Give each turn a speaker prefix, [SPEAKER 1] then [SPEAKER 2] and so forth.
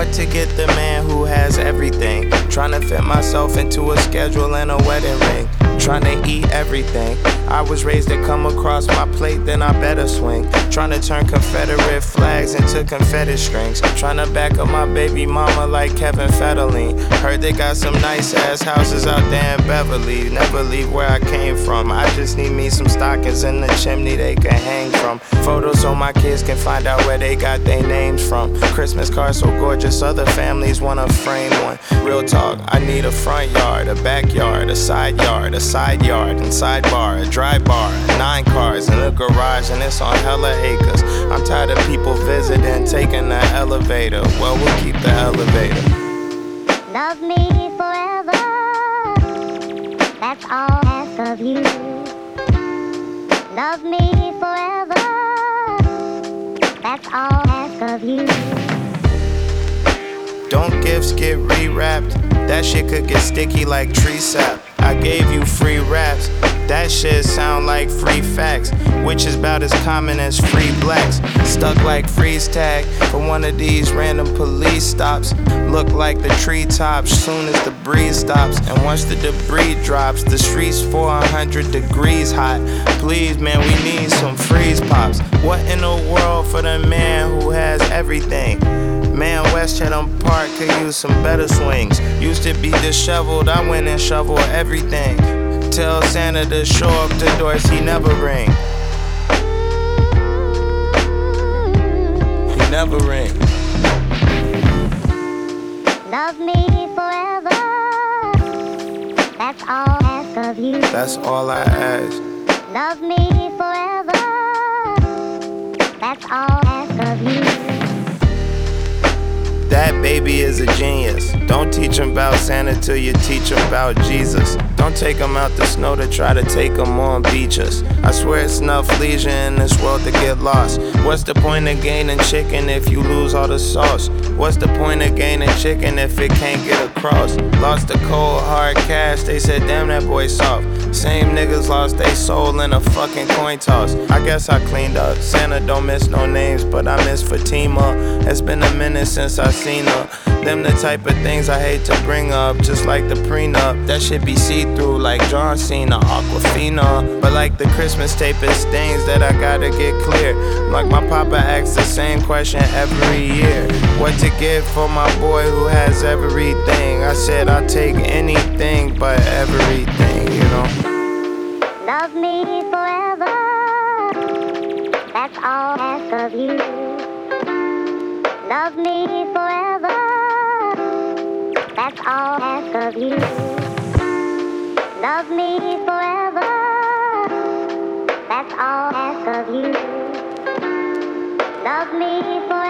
[SPEAKER 1] What to get the man who has everything? Trying to fit myself into a schedule and a wedding ring. Trying to eat everything. I was raised to come across my plate, then I better swing. Trying to turn Confederate flags into confetti strings. Trying to back up my baby mama like Kevin Federline. Heard they got some nice ass houses out there in Beverly. Never leave where I came from. I just need me some stockings in the chimney they can hang from. Photos so my kids can find out where they got their names from. Christmas cards so gorgeous, other families wanna frame one. Real talk, I need a front yard, a backyard, a side yard, a side yard, and sidebar, a dry bar, 9 cars in a garage, and it's on hella acres. I'm tired of people visiting, taking the elevator. Well, we'll keep the elevator.
[SPEAKER 2] Love me forever, that's all I ask of you. Love me forever, that's all I ask of you.
[SPEAKER 1] Don't gifts get rewrapped? That shit could get sticky like tree sap. I gave you free raps. That shit sound like free facts, which is about as common as free blacks. Stuck like freeze tag for one of these random police stops. Look like the treetops soon as the breeze stops. And once the debris drops, the streets 400 degrees hot. Please, man, we need some freeze pops. What in the world for the man who has everything? Man, West Chatham Park could use some better swings. Used to be disheveled, I went and shoveled everything. Tell Santa to show up the doors he never ring. He never ring.
[SPEAKER 2] Love me forever, that's all I ask of you.
[SPEAKER 1] That's all I ask.
[SPEAKER 2] Love me forever, that's all I ask of you.
[SPEAKER 1] That baby is a genius. Don't teach him about Santa till you teach him about Jesus. Don't take him out the snow to try to take him on beaches. I swear it's enough leisure in this world to get lost. What's the point of gaining chicken if you lose all the sauce? What's the point of gaining chicken if it can't get across? Lost the cold hard cash, they said damn that boy soft. Same niggas lost they soul in a fucking coin toss. I guess I cleaned up. Santa don't miss no names, but I miss Fatima. It's been a minute since I seen her. Them the type of things I hate to bring up, just like the prenup. That shit be see-through like John Cena, Aquafina. But like the Christmas tape, it's things that I gotta get clear. Like my papa asks the same question every year. What to get for my boy who has everything? I said I'll take anything but everything, you know.
[SPEAKER 2] Love me forever, that's all I ask of you. Love me forever, that's all I ask of you. Love me forever, that's all I ask of you. Love me forever.